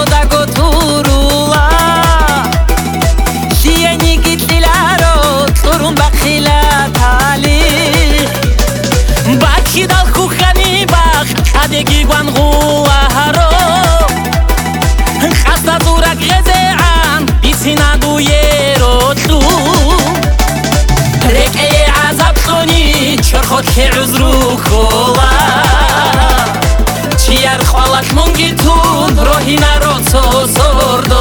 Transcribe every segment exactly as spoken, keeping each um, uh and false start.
dago turula Sieni gitlilaro turun bakhila tali Baki dal kukhani bakh adegi gwan guaharo Khasta durak gezean bisina du yerotlu Reke azab khoni chorkhot ke uzru khola Chiar khwalat mungitun rohina rotso sordo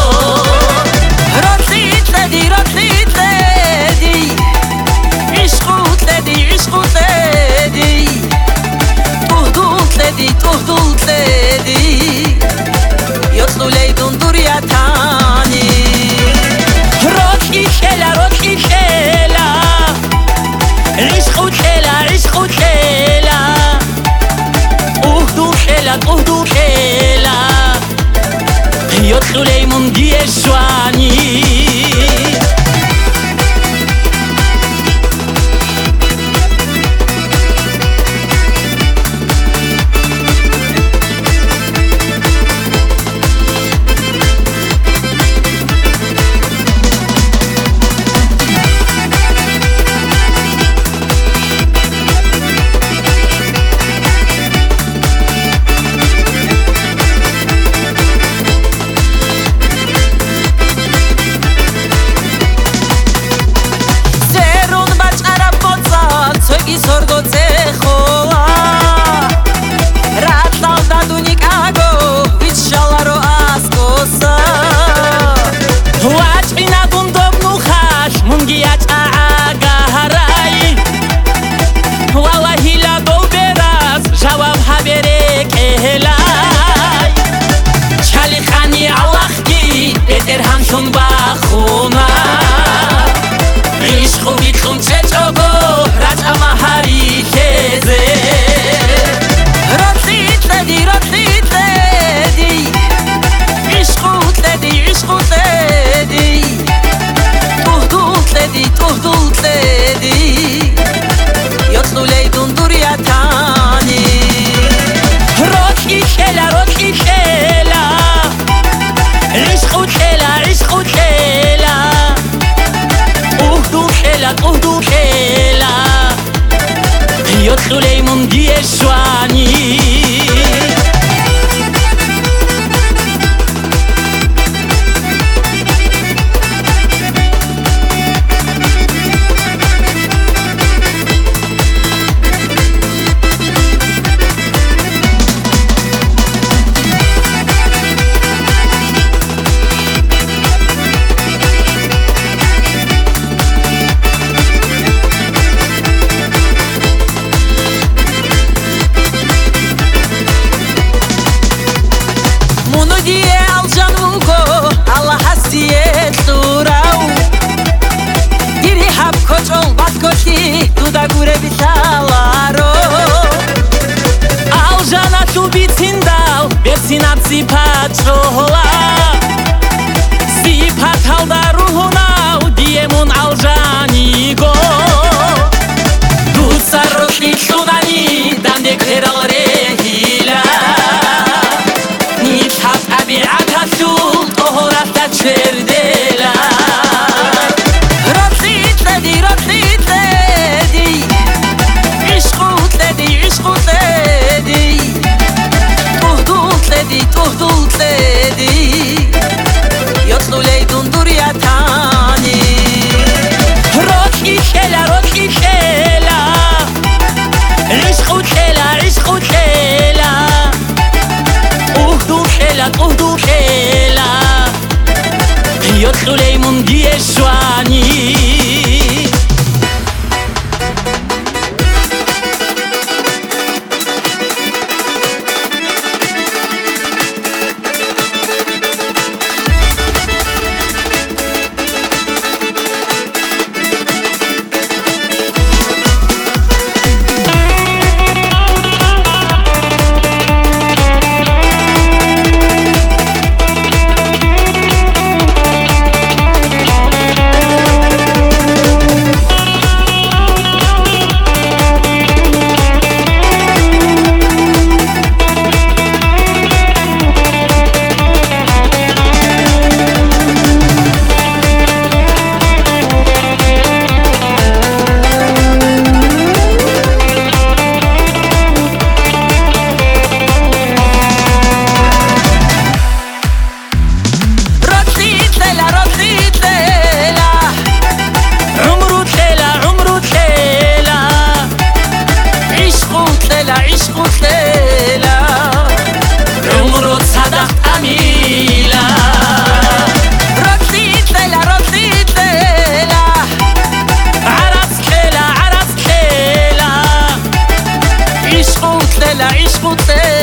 Rotlit ledi rotlit ledi Ishqut ledi ishqut ledi Tuhdut ledi tuhdut ledi Yotlu leydun durya tani Rotli shela rotli shela Ishqut shela ishqut shela Tuhdu shela tuhdu shela Yotlu leymun giyeshwani Sorgo tsechola Ratal da dunikago Vichalaro askosa Wach binadun dobnu khash Mungiach aagaharai Wallahi la do beras Jawab habere kehelai Chali khani Allahki Beter hamshun bakhuna Ishqu bitkhum chechogo Rajama hari keze Rotlit ledi rotlit ledi Ishqut ledi ishqut ledi Tuhdut ledi tuhdut ledi Yotlu leydun durya tani Rotli shela rotli shela Ishqut shela ishqut shela Tuhdu shela tuhdu shela Yotlu leymun giyeshwani Diye alcanugo Allah hasiyet surau Diri hap kochol batkoti Duda gure bitalaro Aljana tu bitindal Bersinat sipat chola Sipat halda ruhunau Diemun aljanigo Dutsa rotli shunani Dande keral rehila Abi'atatul tohorata çerdela Rotlit ledi rotlit ledi Ishqut ledi ishqut ledi Tuhdut ledi tuhdut ledi Yotlu leydun durya tani Rotli shela rotli shela Ishqut shela ishqut shela Tuhdu shela tuhdu shela Yotlu leymun giyeshwani aici cu tine